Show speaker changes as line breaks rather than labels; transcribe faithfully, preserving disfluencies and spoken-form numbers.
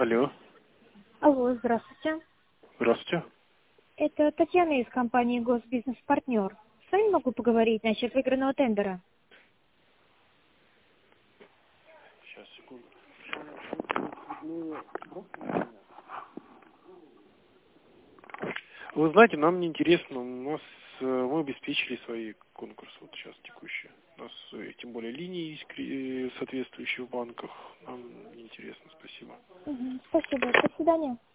Алло.
Алло, здравствуйте.
Здравствуйте.
Это Татьяна из компании «Госбизнес-партнер». С вами могу поговорить насчет выигранного тендера?
Сейчас, секунду. Вы знаете, нам не интересно. У нас э, мы обеспечили свои конкурсы вот сейчас текущие. У нас э, тем более линии есть кре- э, соответствующие в банках. Нам не интересно, спасибо.
Мгм, спасибо. До свидания.